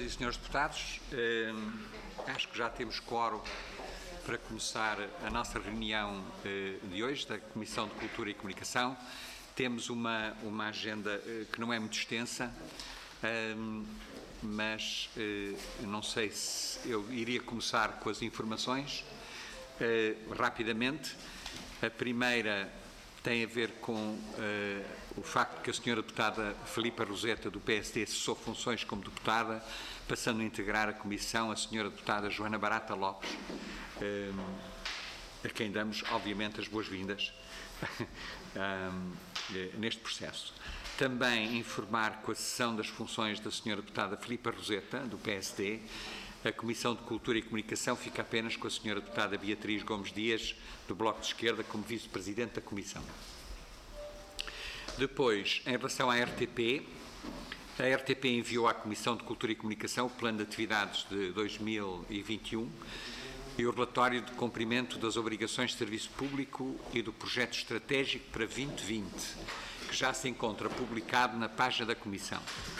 Senhoras e senhores deputados, acho que já temos quórum para começar a nossa reunião de hoje, da Comissão de Cultura e Comunicação. Temos uma agenda que não é muito extensa, mas não sei se eu iria começar com as informações rapidamente. A primeira tem a ver com o facto que a senhora deputada Filipa Roseta, do PSD, cessou funções como deputada, passando a integrar a comissão a senhora deputada Joana Barata Lopes, a quem damos, obviamente, as boas-vindas neste processo. Também informar com a cessão das funções da senhora deputada Filipa Roseta, do PSD, a Comissão de Cultura e Comunicação fica apenas com a senhora deputada Beatriz Gomes Dias, do Bloco de Esquerda, como vice-presidente da Comissão. Depois, em relação à RTP, a RTP enviou à Comissão de Cultura e Comunicação o Plano de Atividades de 2021 e o relatório de cumprimento das obrigações de serviço público e do projeto estratégico para 2020, que já se encontra publicado na página da Comissão.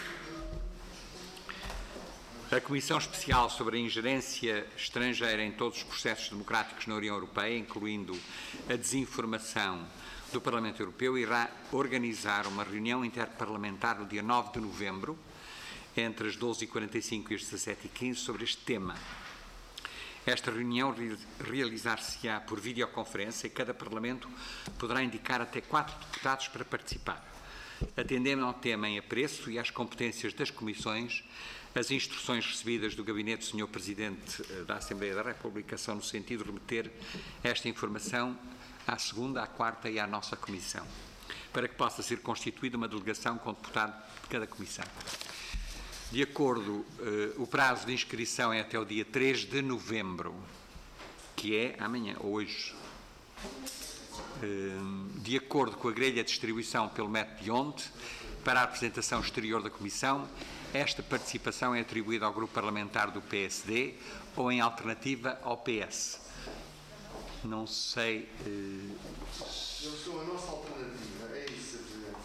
A Comissão Especial sobre a Ingerência Estrangeira em todos os processos democráticos na União Europeia, incluindo a desinformação do Parlamento Europeu, irá organizar uma reunião interparlamentar no dia 9 de novembro, entre as 12h45 e as 17h15, sobre este tema. Esta reunião realizar-se-á por videoconferência e cada Parlamento poderá indicar até 4 deputados para participar. Atendendo ao tema em apreço e às competências das comissões, as instruções recebidas do Gabinete do Sr. Presidente da Assembleia da República são no sentido de remeter esta informação à segunda, à quarta e à nossa Comissão, para que possa ser constituída uma delegação com deputado de cada Comissão. De acordo, o prazo de inscrição é até o dia 3 de novembro, que é amanhã, hoje. De acordo com a grelha de distribuição pelo método de ontem, para a apresentação exterior da Comissão, esta participação é atribuída ao grupo parlamentar do PSD ou, em alternativa, ao PS. Não sei... Eu sou a nossa alternativa, é isso,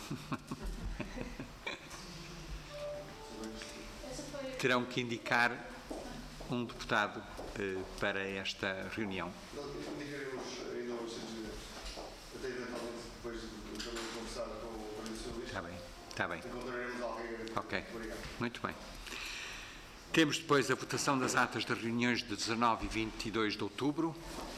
Terão que indicar um deputado para esta reunião. Indicaremos ainda hoje, até eventualmente depois de conversar com o Partido Socialista. Está bem. Encontraremos alguém. Ok, Obrigado. muito bem. Temos depois a votação das atas das reuniões de 19 e 22 de outubro.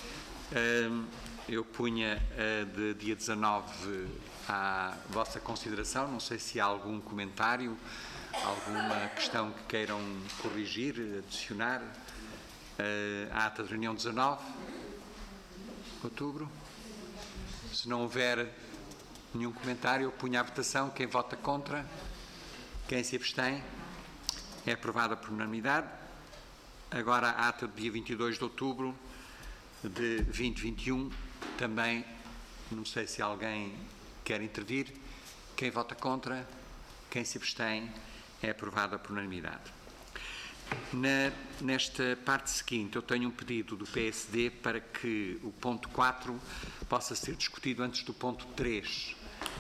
Eu punha de dia 19 à vossa consideração, não sei se há algum comentário, alguma questão que queiram corrigir, adicionar. A ata de reunião 19 de outubro. Se não houver nenhum comentário, eu punho à votação. Quem vota contra? Quem se abstém? É aprovada por unanimidade. Agora a ata do dia 22 de outubro de 2021, também, não sei se alguém quer intervir. Quem vota contra? Quem se abstém? É aprovada por unanimidade. Nesta parte seguinte, eu tenho um pedido do PSD para que o ponto 4 possa ser discutido antes do ponto 3.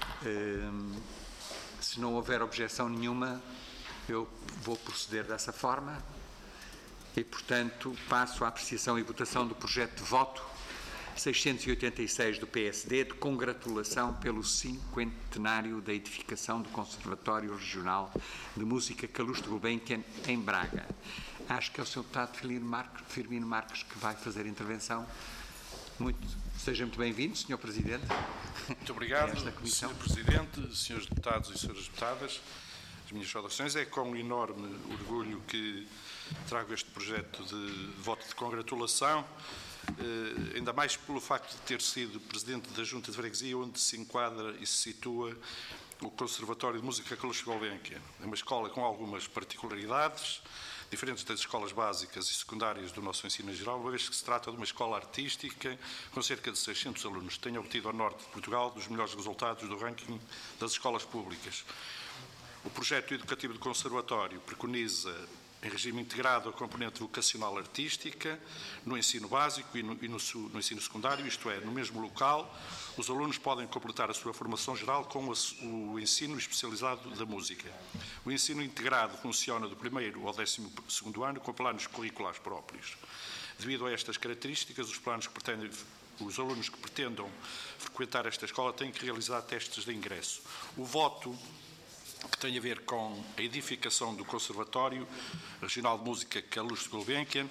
Se não houver objeção nenhuma, eu vou proceder dessa forma e, portanto, passo à apreciação e votação do projeto de voto 686 do PSD, de congratulação pelo 50º da edificação do Conservatório Regional de Música Calouste Gulbenkian, em Braga. Acho que é o Sr. Deputado Firmino Marques que vai fazer a intervenção. Seja muito bem-vindo, Sr. Presidente. Muito obrigado, Sr. Presidente, Srs. Deputados e Sras. Deputadas. As minhas saudações. É com enorme orgulho que trago este projeto de voto de congratulação, ainda mais pelo facto de ter sido Presidente da Junta de Freguesia, onde se enquadra e se situa o Conservatório de Música Calouste Gulbenkian. É uma escola com algumas particularidades, diferentes das escolas básicas e secundárias do nosso ensino em geral, uma vez que se trata de uma escola artística com cerca de 600 alunos. Tem obtido ao norte de Portugal dos melhores resultados do ranking das escolas públicas. O projeto educativo do Conservatório preconiza em regime integrado a componente vocacional artística, no ensino básico e no ensino secundário, isto é, no mesmo local, os alunos podem completar a sua formação geral com o ensino especializado da música. O ensino integrado funciona do 1º ao 12º ano com planos curriculares próprios. Devido a estas características, os alunos que pretendam frequentar esta escola têm que realizar testes de ingresso. O voto que tem a ver com a edificação do Conservatório Regional de Música Calouste Gulbenkian,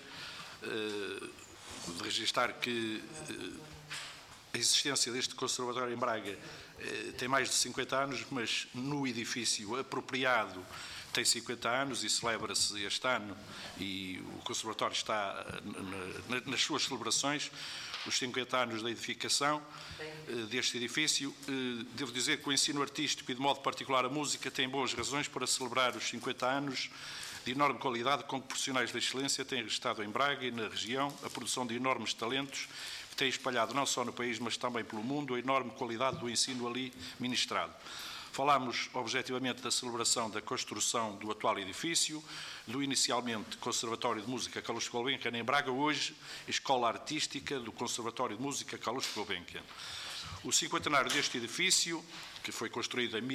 de registar que a existência deste Conservatório em Braga tem mais de 50 anos, mas no edifício apropriado tem 50 anos e celebra-se este ano, e o Conservatório está nas suas celebrações, os 50 anos da edificação deste edifício. Devo dizer que o ensino artístico e, de modo particular, a música, tem boas razões para celebrar os 50 anos de enorme qualidade com que profissionais de excelência têm registrado em Braga e na região a produção de enormes talentos que têm espalhado não só no país, mas também pelo mundo, a enorme qualidade do ensino ali ministrado. Falámos, objetivamente, da celebração da construção do atual edifício, do inicialmente Conservatório de Música Calouste Gulbenkian em Braga, hoje Escola Artística do Conservatório de Música Calouste Gulbenkian. O cinquentenário deste edifício, que foi construído em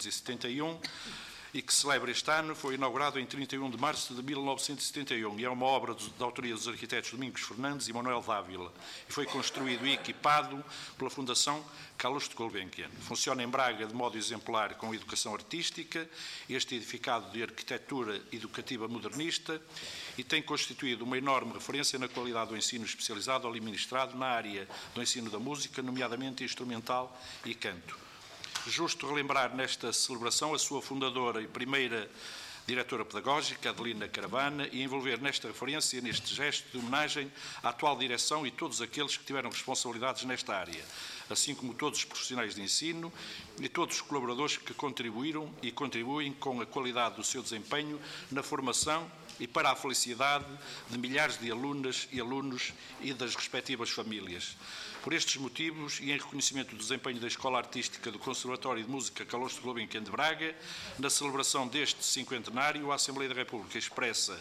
1971 e que celebra este ano, foi inaugurado em 31 de março de 1971 e é uma obra da autoria dos arquitetos Domingos Fernandes e Manuel Dávila e foi construído e equipado pela Fundação Calouste Gulbenkian. Funciona em Braga de modo exemplar com educação artística, este edificado de arquitetura educativa modernista, e tem constituído uma enorme referência na qualidade do ensino especializado ali ministrado na área do ensino da música, nomeadamente instrumental e canto. Justo relembrar nesta celebração a sua fundadora e primeira diretora pedagógica, Adelina Caravana, e envolver nesta referência, neste gesto de homenagem à atual direção e todos aqueles que tiveram responsabilidades nesta área, assim como todos os profissionais de ensino e todos os colaboradores que contribuíram e contribuem com a qualidade do seu desempenho na formação e para a felicidade de milhares de alunas e alunos e das respectivas famílias. Por estes motivos e em reconhecimento do desempenho da Escola Artística do Conservatório de Música Calouste Gulbenkian de Braga, na celebração deste cinquentenário, a Assembleia da República expressa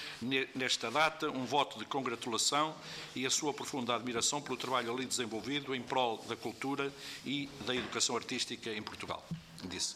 nesta data um voto de congratulação e a sua profunda admiração pelo trabalho ali desenvolvido em prol da cultura e da educação artística em Portugal. Disse.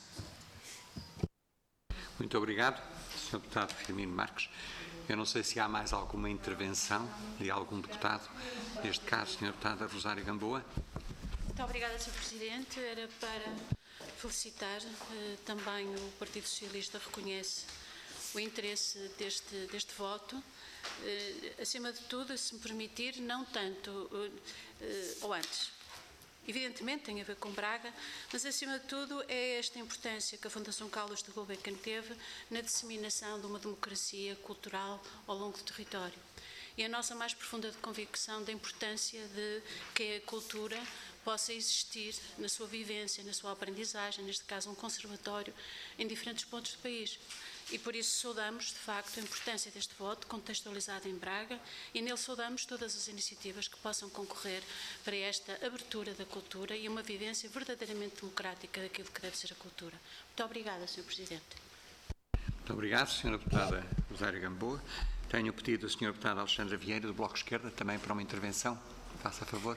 Muito obrigado, Sr. Deputado Firmino Marques. Eu não sei se há mais alguma intervenção de algum deputado, neste caso, Sra. Deputada Rosário Gamboa. Muito obrigada, Sr. Presidente. Era para felicitar também o Partido Socialista reconhece o interesse deste voto. Acima de tudo, se me permitir, não tanto, ou antes, evidentemente tem a ver com Braga, mas acima de tudo é esta importância que a Fundação Calouste Gulbenkian teve na disseminação de uma democracia cultural ao longo do território. E a nossa mais profunda convicção da importância de que a cultura possa existir na sua vivência, na sua aprendizagem, neste caso um conservatório, em diferentes pontos do país. E por isso saudamos, de facto, a importância deste voto contextualizado em Braga e nele saudamos todas as iniciativas que possam concorrer para esta abertura da cultura e uma vivência verdadeiramente democrática daquilo que deve ser a cultura. Muito obrigada, Sr. Presidente. Muito obrigado, Sra. Deputada Rosário Gamboa. Tenho pedido a Sra. Deputada Alexandra Vieira, do Bloco de Esquerda, também para uma intervenção. Faça favor.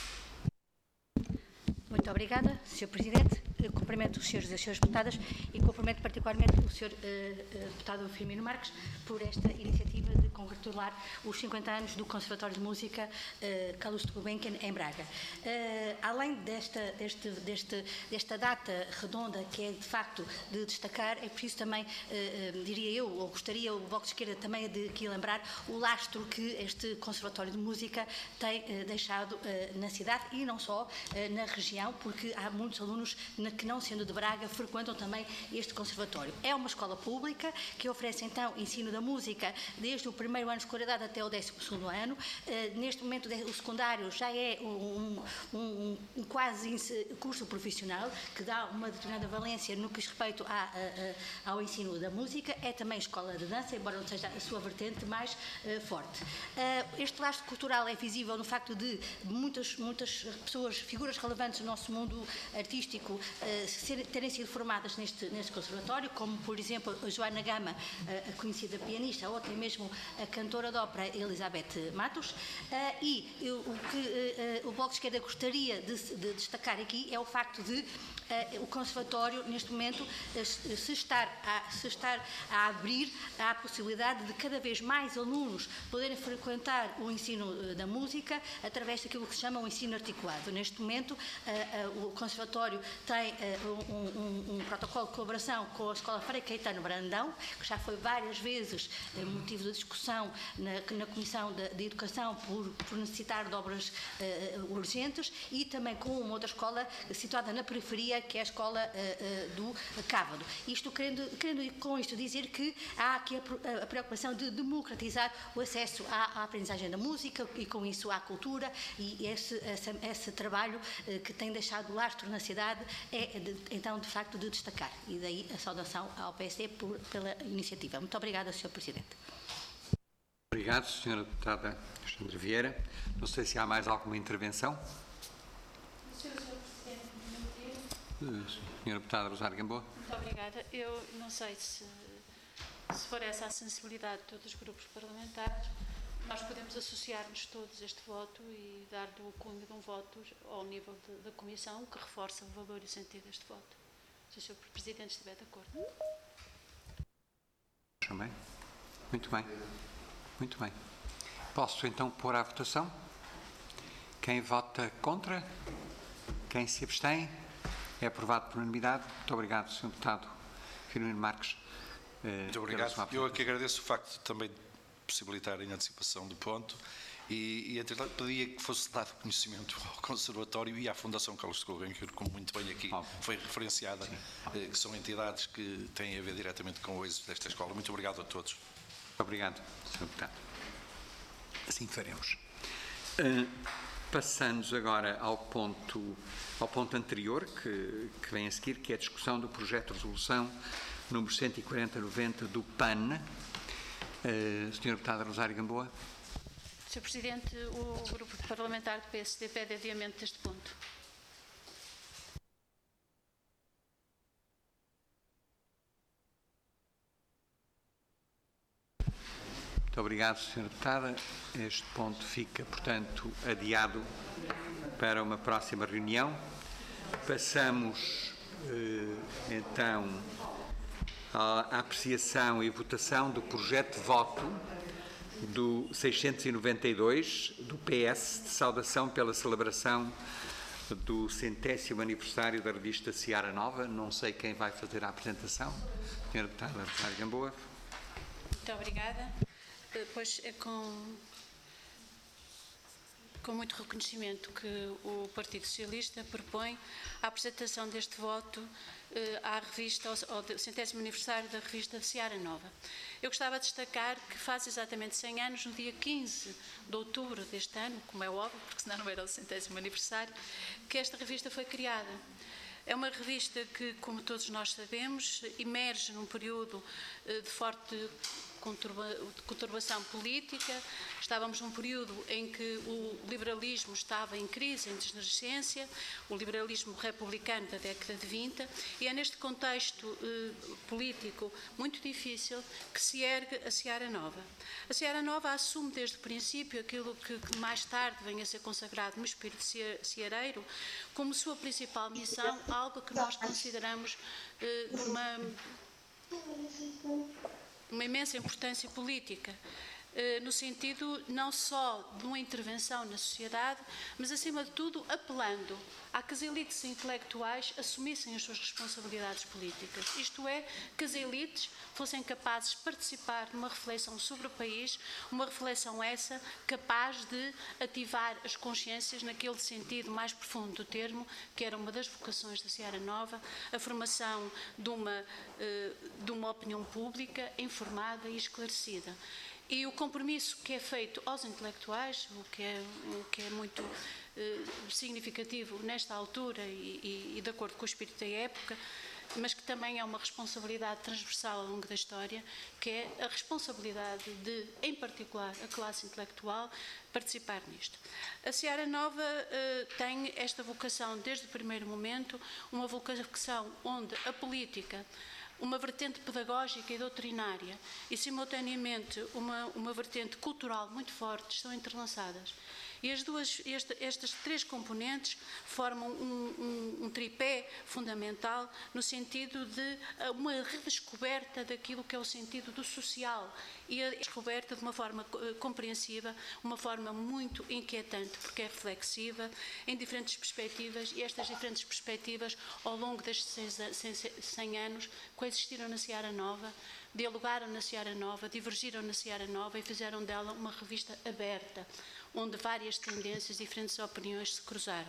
Muito obrigada, Sr. Presidente. Cumprimento os senhores e as senhoras deputadas e cumprimento particularmente o Sr. Deputado Firmino Marques por esta iniciativa de congratular os 50 anos do Conservatório de Música Calouste Gulbenkian em Braga. Além desta data redonda que é de facto de destacar, é preciso também, diria eu, ou gostaria o Bloco de Esquerda também de aqui lembrar o lastro que este Conservatório de Música tem deixado na cidade e não só na região, porque há muitos alunos que, não sendo de Braga, frequentam também este conservatório. É uma escola pública que oferece então ensino da música desde o primeiro ano de escolaridade até o 12º ano. Neste momento o secundário já é um quase curso profissional que dá uma determinada valência no que diz respeito ao ensino da música. É também escola de dança, embora não seja a sua vertente mais forte. Este lastro cultural é visível no facto de muitas pessoas, figuras relevantes do nosso mundo artístico, terem sido formadas neste conservatório, como, por exemplo, a Joana Gama, a conhecida pianista, ou até mesmo a cantora de ópera Elizabeth Matos. E o que o Bloco de Esquerda gostaria de destacar aqui é o facto de o conservatório, neste momento, se estar a abrir à possibilidade de cada vez mais alunos poderem frequentar o ensino da música através daquilo que se chama o ensino articulado. Neste momento, o conservatório tem um protocolo de colaboração com a Escola Frei Caetano Brandão, que já foi várias vezes motivo de discussão na Comissão de Educação por necessitar de obras urgentes, e também com uma outra escola situada na periferia, que é a escola do Cávado. Isto querendo com isto dizer que há aqui a preocupação de democratizar o acesso à aprendizagem da música e com isso à cultura, e esse trabalho que tem deixado lastro na cidade então de facto de destacar, e daí a saudação ao PSD pela iniciativa. Muito obrigada, Sr. Presidente. Obrigado, Sra. Deputada Alexandra Vieira. Não sei se há mais alguma intervenção. Sra. Deputada Rosário Gamboa. Muito obrigada. Eu não sei se for essa a sensibilidade de todos os grupos parlamentares, nós podemos associar-nos todos a este voto e dar-lhe o cunho de um voto ao nível da Comissão, que reforça o valor e o sentido deste voto. Se o Sr. Presidente estiver de acordo. Também. Muito bem. Muito bem. Posso então pôr à votação? Quem vota contra? Quem se abstém? É aprovado por unanimidade. Muito obrigado, Sr. Deputado Firmino Marques. Muito obrigado. Eu aqui agradeço o facto de também possibilitarem a antecipação do ponto e entretanto, pedia que fosse dado conhecimento ao Conservatório e à Fundação Carlos de Gulbenkian, como muito bem aqui foi referenciada, que são entidades que têm a ver diretamente com o êxito desta escola. Muito obrigado a todos. Muito obrigado, Sr. Deputado. Assim faremos. Passamos agora ao ponto anterior, que vem a seguir, que é a discussão do projeto de resolução número 140/90 do PAN. Sra. Deputada Rosário Gamboa. Sr. Presidente, o Grupo Parlamentar do PSD pede adiamento deste ponto. Muito obrigado, Sra. Deputada. Este ponto fica, portanto, adiado para uma próxima reunião. Passamos, então, à apreciação e votação do projeto de voto do 692 do PS, de saudação pela celebração do 100º aniversário da revista Seara Nova. Não sei quem vai fazer a apresentação. Sra. Deputada Rosário Gamboa. Muito obrigada. Pois é com muito reconhecimento que o Partido Socialista propõe a apresentação deste voto à revista, ao 100º aniversário da revista Seara Nova. Eu gostava de destacar que faz exatamente 100 anos, no dia 15 de outubro deste ano, como é óbvio, porque senão não era o 100º aniversário, que esta revista foi criada. É uma revista que, como todos nós sabemos, emerge num período de forte conturbação política. Estávamos num período em que o liberalismo estava em crise, em desnascência, o liberalismo republicano da década de 20, e é neste contexto político muito difícil que se ergue a Seara Nova. A Seara Nova assume desde o princípio aquilo que mais tarde vem a ser consagrado no espírito seareiro como sua principal missão, algo que nós consideramos uma imensa importância política, no sentido não só de uma intervenção na sociedade, mas acima de tudo apelando a que as elites intelectuais assumissem as suas responsabilidades políticas. Isto é, que as elites fossem capazes de participar numa reflexão sobre o país, uma reflexão essa capaz de ativar as consciências naquele sentido mais profundo do termo, que era uma das vocações da Seara Nova, a formação de uma opinião pública informada e esclarecida. E o compromisso que é feito aos intelectuais, o que é muito significativo nesta altura e de acordo com o espírito da época, mas que também é uma responsabilidade transversal ao longo da história, que é a responsabilidade de, em particular, a classe intelectual participar nisto. A Seara Nova tem esta vocação desde o primeiro momento, uma vocação onde a política, uma vertente pedagógica e doutrinária e, simultaneamente, uma vertente cultural muito forte estão entrelaçadas. E estas três componentes formam um tripé fundamental no sentido de uma redescoberta daquilo que é o sentido do social e a descoberta de uma forma compreensiva, uma forma muito inquietante, porque é reflexiva, em diferentes perspectivas, e estas diferentes perspectivas, ao longo destes 100 anos, coexistiram na Seara Nova, dialogaram na Seara Nova, divergiram na Seara Nova e fizeram dela uma revista aberta, onde várias tendências, diferentes opiniões se cruzaram.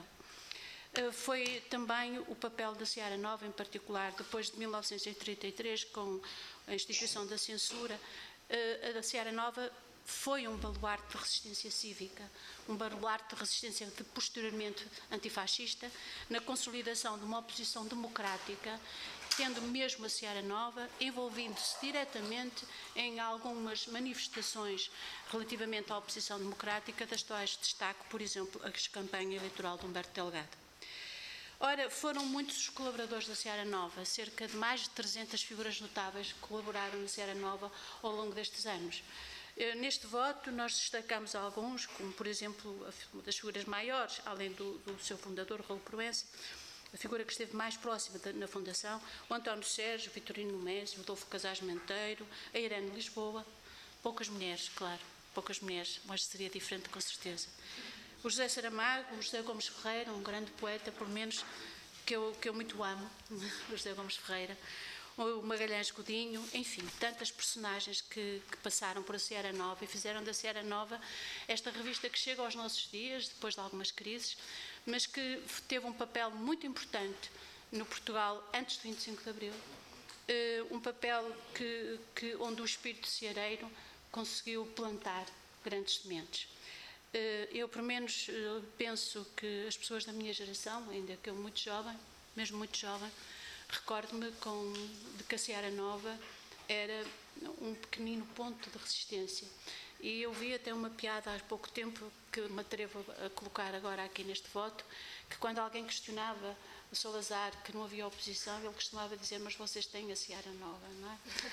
Foi também o papel da Seara Nova, em particular, depois de 1933, com a instituição da censura, a Seara Nova foi um baluarte de resistência cívica, um baluarte de resistência de posteriormente antifascista, na consolidação de uma oposição democrática, tendo mesmo a Seara Nova envolvendo-se diretamente em algumas manifestações relativamente à oposição democrática, das quais destaco, por exemplo, a campanha eleitoral de Humberto Delgado. Ora, foram muitos os colaboradores da Seara Nova, cerca de mais de 300 figuras notáveis que colaboraram na Seara Nova ao longo destes anos. Neste voto nós destacamos alguns, como por exemplo uma das figuras maiores, além do seu fundador, Raul Proença, a figura que esteve mais próxima na fundação, o António Sérgio, o Vitorino Mésio, o Adolfo Casais Menteiro, a Irene Lisboa, poucas mulheres, claro, poucas mulheres, mas seria diferente com certeza. O José Saramago, o José Gomes Ferreira, um grande poeta, por menos que eu muito amo, o José Gomes Ferreira, o Magalhães Godinho, enfim, tantas personagens que passaram por a Seara Nova e fizeram da Seara Nova esta revista que chega aos nossos dias, depois de algumas crises, mas que teve um papel muito importante no Portugal antes do 25 de Abril, um papel onde o espírito seareiro conseguiu plantar grandes sementes. Eu, pelo menos, penso que as pessoas da minha geração, ainda que eu muito jovem, mesmo muito jovem, recordo-me de que a Seara Nova era um pequenino ponto de resistência. E eu vi até uma piada há pouco tempo, que me atrevo a colocar agora aqui neste voto, que quando alguém questionava o Salazar que não havia oposição, ele costumava dizer: mas vocês têm a Seara Nova, não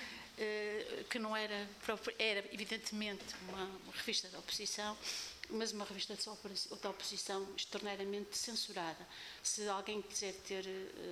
é? Que não era evidentemente uma revista de oposição, mas uma revista de oposição extraordinariamente censurada. Se alguém quiser ter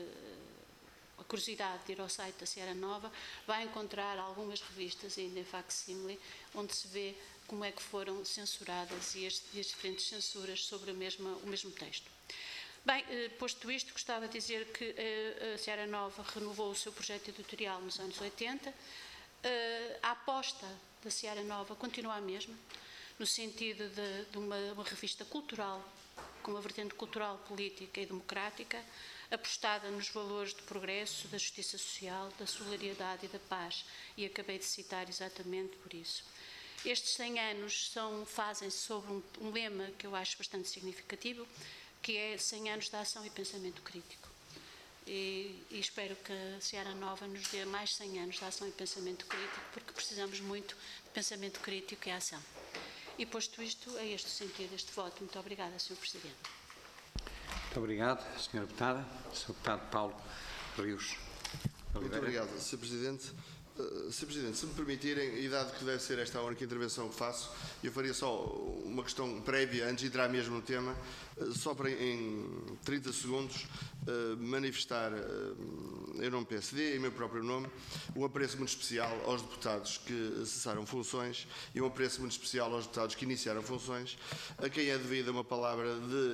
a curiosidade de ir ao site da Seara Nova, vai encontrar algumas revistas ainda em facsimile, onde se vê como é que foram censuradas e as diferentes censuras sobre o mesmo texto. Bem, posto isto, gostava de dizer que a Seara Nova renovou o seu projeto editorial nos anos 80. A aposta da Seara Nova continua a mesma, no sentido de uma revista cultural, com uma vertente cultural, política e democrática, apostada nos valores do progresso, da justiça social, da solidariedade e da paz, e acabei de citar exatamente por isso. Estes 100 anos fazem-se sobre um lema que eu acho bastante significativo, que é 100 anos de ação e pensamento crítico. E espero que a Seara Nova nos dê mais 100 anos de ação e pensamento crítico, porque precisamos muito de pensamento crítico e ação. E posto isto, é este o sentido deste voto. Muito obrigada, Sr. Presidente. Muito obrigado, Sra. Deputada. Sr. Deputado Paulo Rios. Muito obrigado, Sr. Presidente. Sr. Presidente, se me permitirem, e dado que deve ser esta a única intervenção que faço, eu faria só uma questão prévia, antes de entrar mesmo no tema, só para em 30 segundos manifestar, em nome do PSD, em meu próprio nome, um apreço muito especial aos deputados que cessaram funções e um apreço muito especial aos deputados que iniciaram funções, a quem é devida uma palavra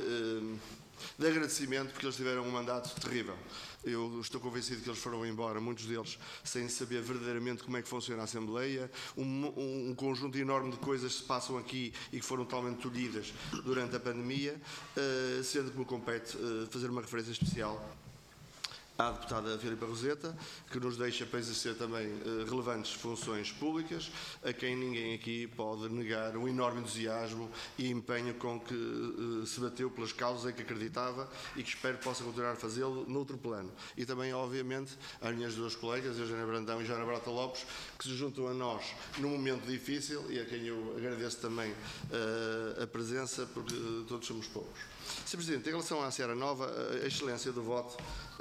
de agradecimento, porque eles tiveram um mandato terrível. Eu estou convencido que eles foram embora, muitos deles, sem saber verdadeiramente como é que funciona a Assembleia, um conjunto enorme de coisas se passam aqui e que foram totalmente tolhidas durante a pandemia, sendo que me compete fazer uma referência especial à deputada Filipa Roseta, que nos deixa para exercer também relevantes funções públicas, a quem ninguém aqui pode negar o enorme entusiasmo e empenho com que se bateu pelas causas em que acreditava e que espero que possa continuar a fazê-lo noutro plano. E também, obviamente, às minhas duas colegas, Eugénia Brandão e Joana Brota Lopes, que se juntam a nós num momento difícil e a quem eu agradeço também a presença, porque todos somos poucos. Sr. Presidente, em relação à Seara Nova, a excelência do voto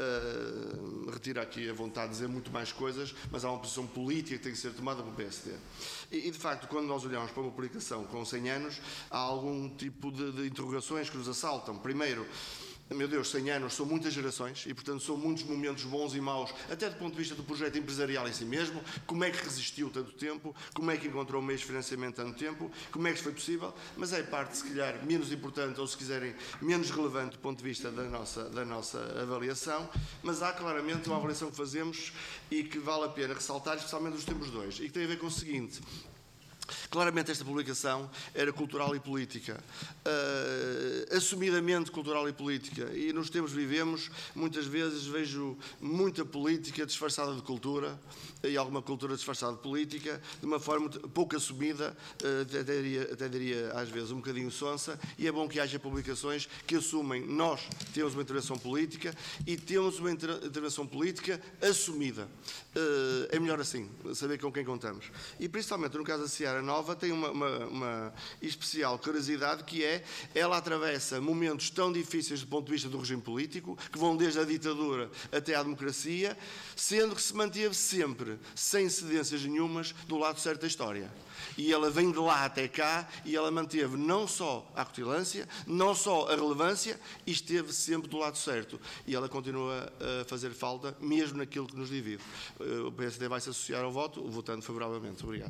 retira aqui a vontade de dizer muito mais coisas, mas há uma posição política que tem que ser tomada pelo PSD. E de facto, quando nós olhamos para uma publicação com 100 anos, há algum tipo de interrogações que nos assaltam. Primeiro, meu Deus, 100 anos são muitas gerações e, portanto, são muitos momentos bons e maus, até do ponto de vista do projeto empresarial em si mesmo. Como é que resistiu tanto tempo? Como é que encontrou meios de financiamento tanto tempo? Como é que isso foi possível? Mas é parte, se calhar, menos importante ou, se quiserem, menos relevante do ponto de vista da nossa avaliação. Mas há claramente uma avaliação que fazemos e que vale a pena ressaltar, especialmente nos tempos dois, e que tem a ver com o seguinte. Claramente esta publicação era cultural e política, assumidamente cultural e política, e nos tempos que vivemos, muitas vezes vejo muita política disfarçada de cultura e alguma cultura disfarçada de política, de uma forma pouco assumida, até diria às vezes um bocadinho sonsa, e é bom que haja publicações que assumem, nós temos uma intervenção política e temos uma intervenção política assumida. É melhor assim, saber com quem contamos. E principalmente no caso da Seara Nova tem uma especial curiosidade, que é, ela atravessa momentos tão difíceis do ponto de vista do regime político, que vão desde a ditadura até à democracia, sendo que se manteve sempre, sem cedências nenhumas, do lado certo da história. E ela vem de lá até cá e ela manteve não só a acutilância, não só a relevância, e esteve sempre do lado certo. E ela continua a fazer falta, mesmo naquilo que nos divide. O PSD vai se associar ao voto, votando favoravelmente. Obrigado.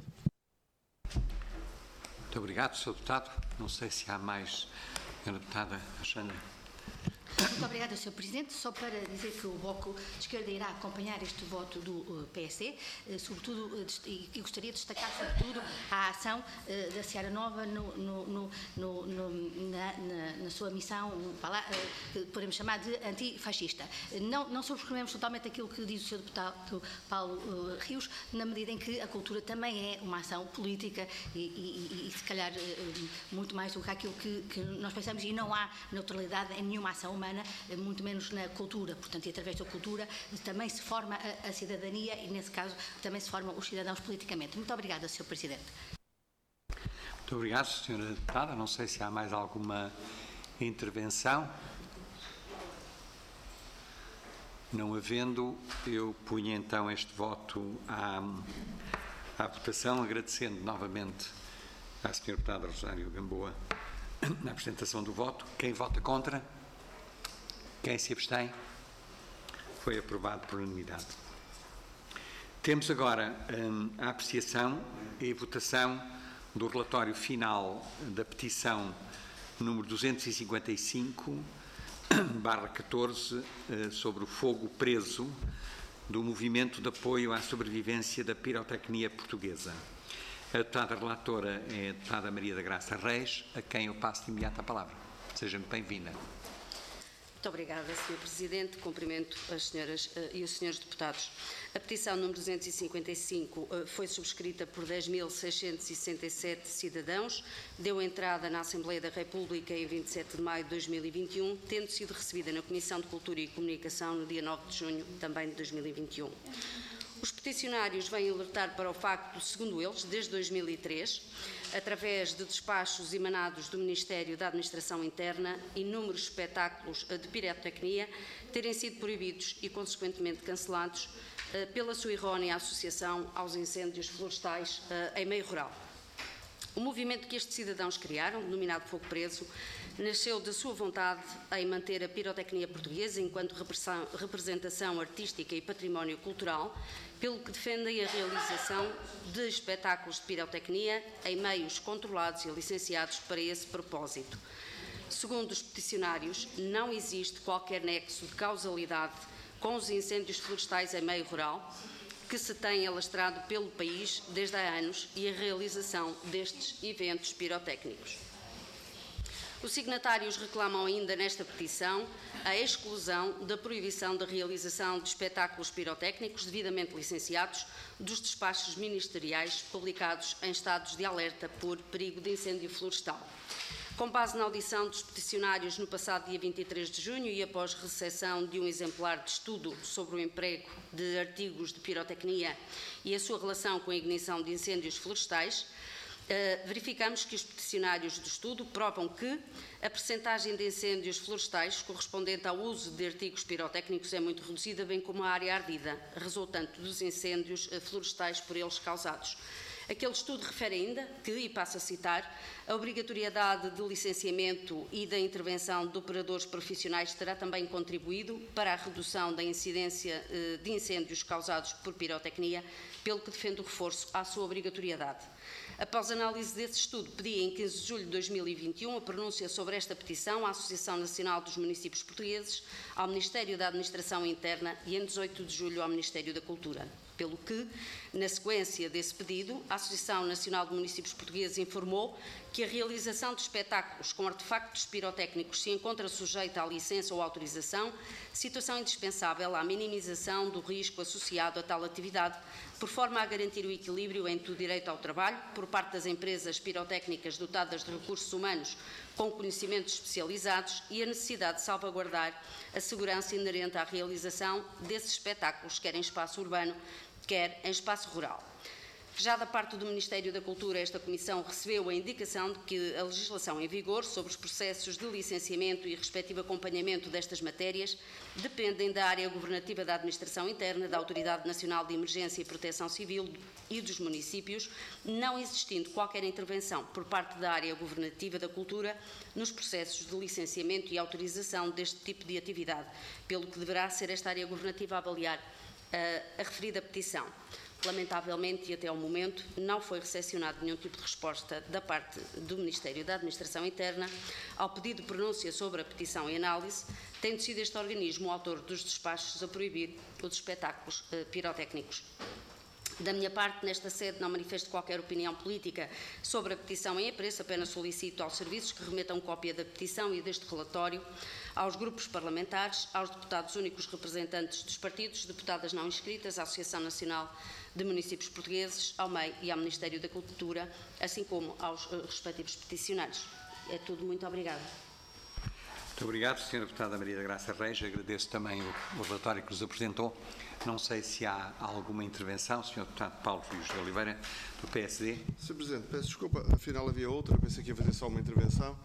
Muito obrigado, Sr. Deputado. Não sei se há mais, Sra. Deputada Alexandra. Muito obrigada, Sr. Presidente. Só para dizer que o Bloco de Esquerda irá acompanhar este voto do PSD, sobretudo, e gostaria de destacar, sobretudo, a ação da Seara Nova na sua missão, que podemos chamar de antifascista. Não subscrevemos totalmente aquilo que diz o Sr. Deputado Paulo Rios, na medida em que a cultura também é uma ação política e se calhar, muito mais do que aquilo que nós pensamos, e não há neutralidade em nenhuma ação humana, muito menos na cultura. Portanto, e através da cultura também se forma a cidadania e, nesse caso, também se formam os cidadãos politicamente. Muito obrigada, Sr. Presidente. Muito obrigado, Sra. Deputada. Não sei se há mais alguma intervenção. Não havendo, eu punho então este voto à votação, agradecendo novamente à Sra. Deputada Rosário Gamboa a apresentação do voto. Quem vota contra? Quem se abstém? Foi aprovado por unanimidade. Temos agora a apreciação e votação do relatório final da petição número 255/14 sobre o fogo preso do movimento de apoio à sobrevivência da pirotecnia portuguesa. A deputada relatora é a deputada Maria da Graça Reis, a quem eu passo de imediato a palavra. Seja muito bem-vinda. Muito obrigada, Sr. Presidente. Cumprimento as senhoras e os senhores deputados. A petição número 255 foi subscrita por 10.667 cidadãos, deu entrada na Assembleia da República em 27 de maio de 2021, tendo sido recebida na Comissão de Cultura e Comunicação no dia 9 de junho também de 2021. Os peticionários vêm alertar para o facto, segundo eles, desde 2003, através de despachos emanados do Ministério da Administração Interna, inúmeros espetáculos de pirotecnia terem sido proibidos e, consequentemente, cancelados pela sua errónea associação aos incêndios florestais em meio rural. O movimento que estes cidadãos criaram, denominado Fogo Preso, nasceu da sua vontade em manter a pirotecnia portuguesa enquanto representação artística e património cultural, pelo que defendem a realização de espetáculos de pirotecnia em meios controlados e licenciados para esse propósito. Segundo os peticionários, não existe qualquer nexo de causalidade com os incêndios florestais em meio rural, que se têm alastrado pelo país desde há anos, e a realização destes eventos pirotécnicos. Os signatários reclamam ainda nesta petição a exclusão da proibição da realização de espetáculos pirotécnicos devidamente licenciados dos despachos ministeriais publicados em estados de alerta por perigo de incêndio florestal. Com base na audição dos peticionários no passado dia 23 de junho e após recepção de um exemplar de estudo sobre o emprego de artigos de pirotecnia e a sua relação com a ignição de incêndios florestais, verificamos que os peticionários do estudo provam que a percentagem de incêndios florestais correspondente ao uso de artigos pirotécnicos é muito reduzida, bem como a área ardida, resultante dos incêndios florestais por eles causados. Aquele estudo refere ainda que, e passo a citar, a obrigatoriedade de licenciamento e da intervenção de operadores profissionais terá também contribuído para a redução da incidência de incêndios causados por pirotecnia, pelo que defende o reforço à sua obrigatoriedade. Após análise desse estudo, pedi em 15 de julho de 2021 a pronúncia sobre esta petição à Associação Nacional dos Municípios Portugueses, ao Ministério da Administração Interna e em 18 de julho ao Ministério da Cultura. Pelo que, na sequência desse pedido, a Associação Nacional de Municípios Portugueses informou que a realização de espetáculos com artefactos pirotécnicos se encontra sujeita à licença ou autorização, situação indispensável à minimização do risco associado a tal atividade, por forma a garantir o equilíbrio entre o direito ao trabalho, por parte das empresas pirotécnicas dotadas de recursos humanos com conhecimentos especializados e a necessidade de salvaguardar a segurança inerente à realização desses espetáculos, quer em espaço urbano, quer em espaço rural. Já da parte do Ministério da Cultura, esta Comissão recebeu a indicação de que a legislação em vigor sobre os processos de licenciamento e respectivo acompanhamento destas matérias dependem da área governativa da Administração Interna, da Autoridade Nacional de Emergência e Proteção Civil e dos municípios, não existindo qualquer intervenção por parte da área governativa da Cultura nos processos de licenciamento e autorização deste tipo de atividade, pelo que deverá ser esta área governativa a avaliar a referida petição. Lamentavelmente, e até ao momento, não foi recepcionado nenhum tipo de resposta da parte do Ministério da Administração Interna ao pedido de pronúncia sobre a petição em análise, tendo sido este organismo o autor dos despachos a proibir os espetáculos pirotécnicos. Da minha parte, nesta sede, não manifesto qualquer opinião política sobre a petição em apreço, apenas solicito aos serviços que remetam cópia da petição e deste relatório aos grupos parlamentares, aos deputados únicos representantes dos partidos, deputadas não inscritas, à Associação Nacional de Municípios Portugueses, ao MEI e ao Ministério da Cultura, assim como aos respectivos peticionários. É tudo, muito obrigada. Muito obrigado, Sra. Deputada Maria da Graça Reis. Agradeço também o relatório que nos apresentou. Não sei se há alguma intervenção. Sr. Deputado Paulo Rios de Oliveira, do PSD. Sr. Presidente, peço desculpa, afinal havia outra, pensei que ia fazer só uma intervenção,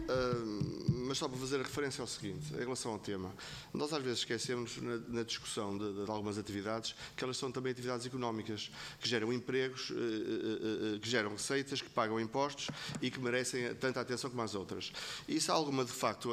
mas só para fazer a referência ao seguinte, em relação ao tema. Nós às vezes esquecemos na discussão de algumas atividades que elas são também atividades económicas, que geram empregos, que geram receitas, que pagam impostos e que merecem tanta atenção como as outras. E se há alguma, de facto,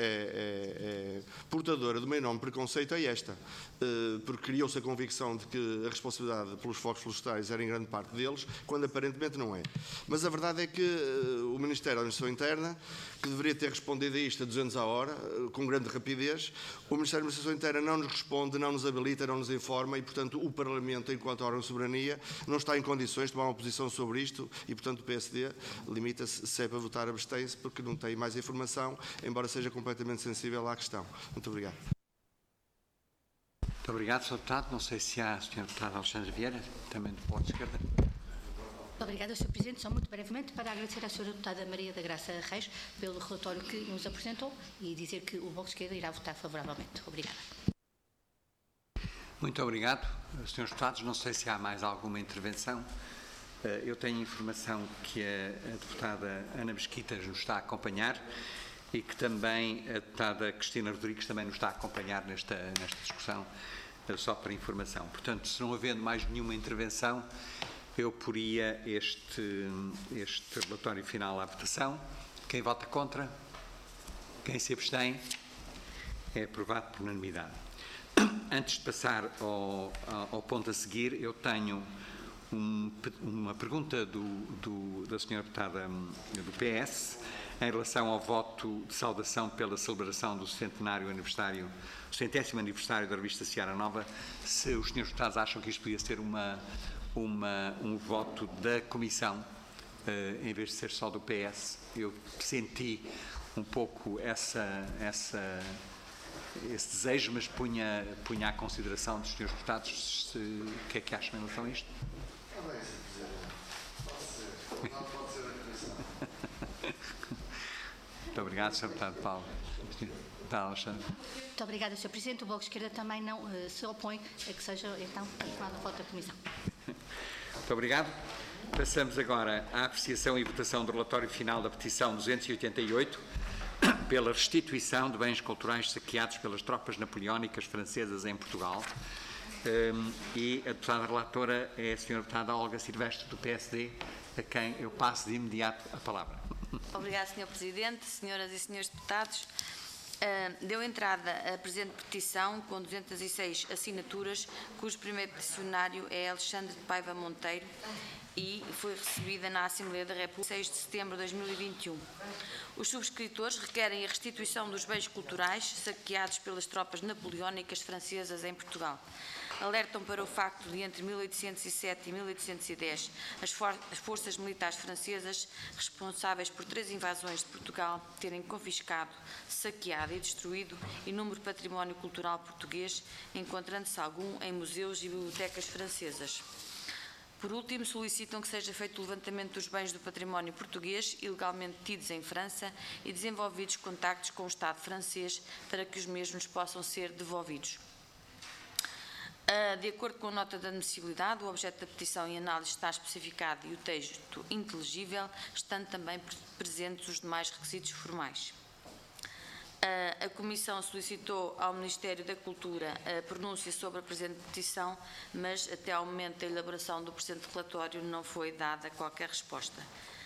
portadora de um enorme preconceito, é esta, porque criou-se a convicção de que a responsabilidade pelos focos florestais era em grande parte deles, quando aparentemente não é. Mas a verdade é que o Ministério da Administração Interna, que deveria ter respondido a isto a 200 a hora, com grande rapidez, o Ministério da Administração Interna não nos responde, não nos habilita, não nos informa e, portanto, o Parlamento, enquanto órgão de soberania, não está em condições de tomar uma posição sobre isto e, portanto, o PSD limita-se, se é para votar, abstém-se, porque não tem mais informação, embora seja completamente sensível à questão. Muito obrigado. Muito obrigado, Sr. Deputado. Não sei se há a Sra. Deputada Alexandra Vieira, também do Bloco de Esquerda. Muito obrigada, Sr. Presidente. Só muito brevemente para agradecer à Sra. Deputada Maria da Graça Reis pelo relatório que nos apresentou e dizer que o Bloco de Esquerda irá votar favoravelmente. Obrigada. Muito obrigado. Srs. Deputados, não sei se há mais alguma intervenção. Eu tenho informação que a deputada Ana Mesquitas nos está a acompanhar e que também a deputada Cristina Rodrigues também nos está a acompanhar nesta discussão, só para informação. Portanto, se não havendo mais nenhuma intervenção, eu poria este relatório final à votação. Quem vota contra? Quem se abstém? É aprovado por unanimidade. Antes de passar ao ponto a seguir, eu tenho uma pergunta da Sra. Deputada do PS em relação ao voto de saudação pela celebração do 100º aniversário, 100º aniversário da revista Seara Nova, se os Srs. Deputados acham que isto podia ser um voto da Comissão em vez de ser só do PS. Eu senti um pouco esse desejo, mas punha à consideração dos senhores deputados o que é que acham em relação a isto. Está bem, Sr. Presidente. Pode ser a comissão. Muito obrigado, Sr. Deputado Paulo. Deputado Alexandre. Muito obrigada, Sr. Presidente. O Bloco de Esquerda também não se opõe a que seja, então, aprovado a voto da Comissão. Muito obrigado. Passamos agora à apreciação e votação do relatório final da petição 288 pela restituição de bens culturais saqueados pelas tropas napoleónicas francesas em Portugal. E a deputada relatora é a Sra. Deputada Olga Silvestre, do PSD, a quem eu passo de imediato a palavra. Obrigada, Sr. Presidente, senhoras e senhores deputados. Deu entrada a presente petição com 206 assinaturas, cujo primeiro peticionário é Alexandre de Paiva Monteiro e foi recebida na Assembleia da República 6 de setembro de 2021. Os subscritores requerem a restituição dos bens culturais saqueados pelas tropas napoleónicas francesas em Portugal. Alertam para o facto de, entre 1807 e 1810, as forças militares francesas, responsáveis por 3 invasões de Portugal, terem confiscado, saqueado e destruído inúmero património cultural português, encontrando-se algum em museus e bibliotecas francesas. Por último, solicitam que seja feito o levantamento dos bens do património português ilegalmente tidos em França e desenvolvidos contactos com o Estado francês para que os mesmos possam ser devolvidos. De acordo com a nota de admissibilidade, o objeto da petição em análise está especificado e o texto inteligível, estando também presentes os demais requisitos formais. A Comissão solicitou ao Ministério da Cultura a pronúncia sobre a presente petição, mas até ao momento da elaboração do presente relatório não foi dada qualquer resposta.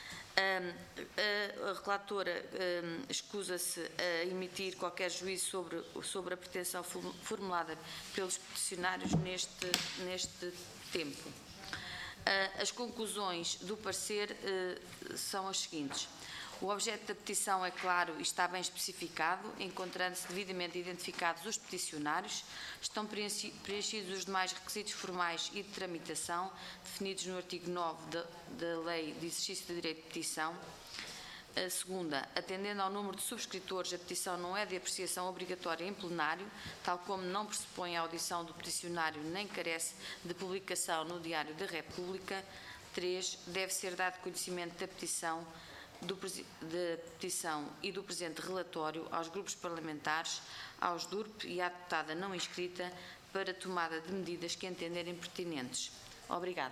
A relatora escusa-se a emitir qualquer juízo sobre a pretensão formulada pelos peticionários neste tempo. As conclusões do parecer são as seguintes. O objeto da petição é claro e está bem especificado, encontrando-se devidamente identificados os peticionários, estão preenchidos os demais requisitos formais e de tramitação, definidos no artigo 9 da Lei de Exercício do Direito de Petição. A segunda, atendendo ao número de subscritores, a petição não é de apreciação obrigatória em plenário, tal como não pressupõe a audição do peticionário nem carece de publicação no Diário da República. 3, deve ser dado conhecimento da petição e do presente relatório aos grupos parlamentares, aos DURP e à deputada não inscrita para tomada de medidas que entenderem pertinentes. Obrigada.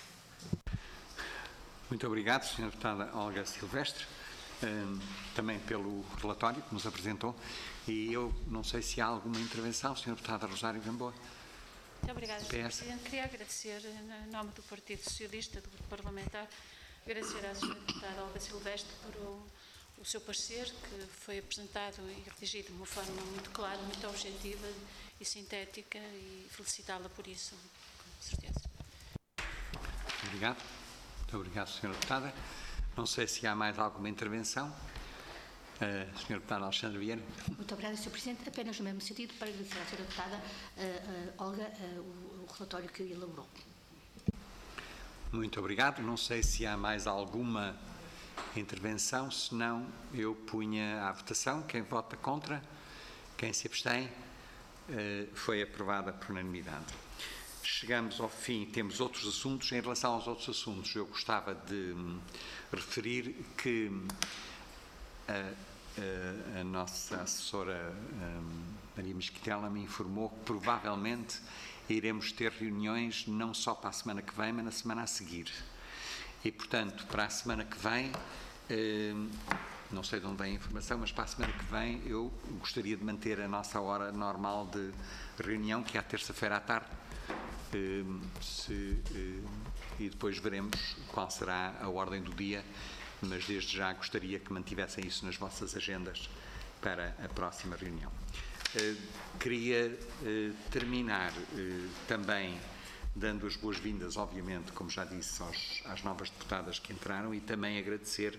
Muito obrigado, Sra. Deputada Olga Silvestre, também pelo relatório que nos apresentou. E eu não sei se há alguma intervenção, Sra. Deputada Rosário Gamboa. Muito obrigada, Sr. Presidente. Queria agradecer, em nome do Partido Socialista, do Grupo Parlamentar, agradecer à Sra. Deputada Olga Silvestre por o seu parecer, que foi apresentado e redigido de uma forma muito clara, muito objetiva e sintética, e felicitá-la por isso, com certeza. Obrigado. Muito obrigado, Sra. Deputada. Não sei se há mais alguma intervenção. Sr. Deputado Alexandre Vieira. Muito obrigada, Sr. Presidente. Apenas no mesmo sentido, para agradecer à Sra. Deputada Olga o relatório que elaborou. Muito obrigado. Não sei se há mais alguma intervenção, se não eu punha à votação. Quem vota contra? Quem se abstém? Foi aprovada por unanimidade. Chegamos ao fim, temos outros assuntos. Em relação aos outros assuntos, eu gostava de referir que a nossa assessora Maria Mesquitela me informou que provavelmente iremos ter reuniões não só para a semana que vem, mas na semana a seguir. E, portanto, para a semana que vem, não sei de onde vem a informação, mas para a semana que vem eu gostaria de manter a nossa hora normal de reunião, que é à terça-feira à tarde, e depois veremos qual será a ordem do dia, mas desde já gostaria que mantivessem isso nas vossas agendas para a próxima reunião. Queria terminar também dando as boas-vindas, obviamente, como já disse, às novas deputadas que entraram, e também agradecer,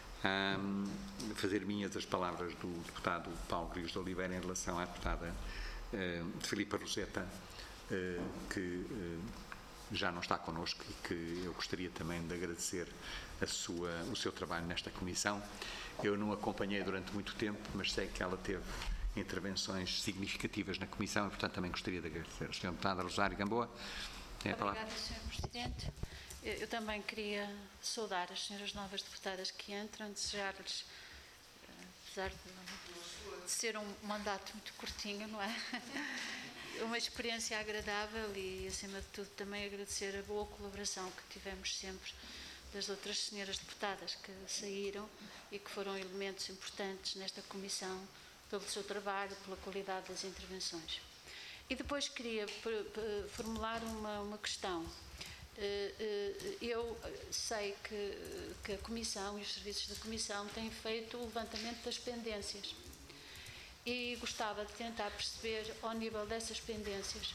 fazer minhas as palavras do deputado Paulo Rodrigues de Oliveira em relação à deputada Filipa Roseta, que já não está connosco e que eu gostaria também de agradecer o seu trabalho nesta comissão. Eu não acompanhei durante muito tempo, mas sei que ela teve intervenções significativas na comissão e, portanto, também gostaria de agradecer. A Sra. Deputada Rosário Gamboa, tem a palavra. Obrigada, Sr. Presidente. Eu também queria saudar as senhoras novas deputadas que entram, desejar-lhes, apesar de ser um mandato muito curtinho, não é? Uma experiência agradável e, acima de tudo, também agradecer a boa colaboração que tivemos sempre das outras senhoras deputadas que saíram e que foram elementos importantes nesta comissão pelo seu trabalho, pela qualidade das intervenções. E depois queria formular uma questão. Eu sei que a Comissão e os serviços da Comissão têm feito o levantamento das pendências e gostava de tentar perceber, ao nível dessas pendências,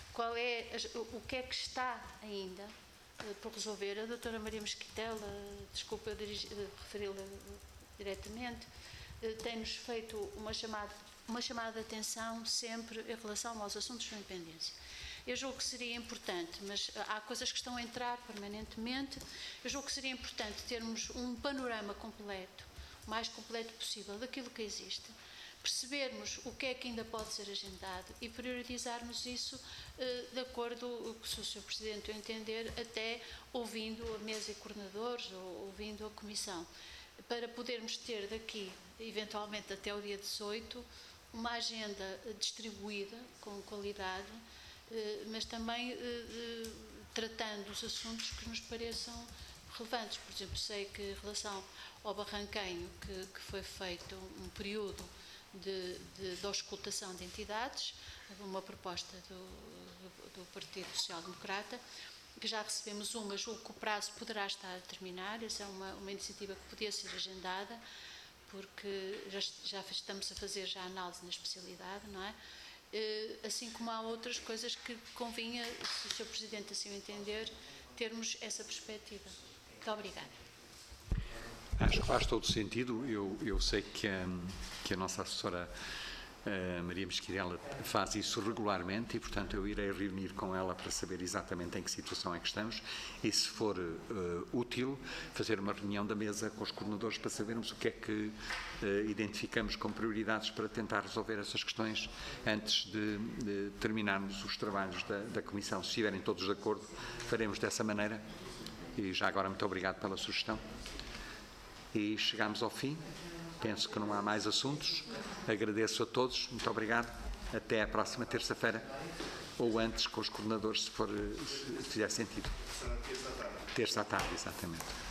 o que é que está ainda por resolver. A doutora Maria Mesquitela, desculpa eu referi-la diretamente, tem-nos feito uma chamada de atenção sempre em relação aos assuntos em pendência. Eu julgo que seria importante, mas há coisas que estão a entrar permanentemente, eu julgo que seria importante termos um panorama completo, o mais completo possível, daquilo que existe, percebermos o que é que ainda pode ser agendado e priorizarmos isso de acordo com o que o Sr. Presidente entender, até ouvindo a mesa e coordenadores ou ouvindo a Comissão, para podermos ter daqui, eventualmente até o dia 18, uma agenda distribuída, com qualidade, mas também tratando os assuntos que nos pareçam relevantes. Por exemplo, sei que em relação ao Barranquenho, que foi feito um período de auscultação de entidades, uma proposta do Partido Social Democrata, que já recebemos uma, julgo que o prazo poderá estar a terminar. Essa é uma iniciativa que podia ser agendada, porque já estamos a fazer já análise na especialidade, não é? Assim como há outras coisas que convinha, se o Sr. Presidente assim o entender, termos essa perspectiva. Muito obrigada. Acho que faz todo o sentido. Eu sei que a nossa assessora Maria Mesquitela faz isso regularmente e, portanto, eu irei reunir com ela para saber exatamente em que situação é que estamos e, se for útil, fazer uma reunião da mesa com os coordenadores para sabermos o que é que identificamos como prioridades para tentar resolver essas questões antes de terminarmos os trabalhos da Comissão. Se estiverem todos de acordo, faremos dessa maneira. E já agora, muito obrigado pela sugestão. E chegamos ao fim. Penso que não há mais assuntos. Agradeço a todos. Muito obrigado. Até à próxima terça-feira. Ou antes, com os coordenadores, se fizer sentido. Terça à tarde, exatamente.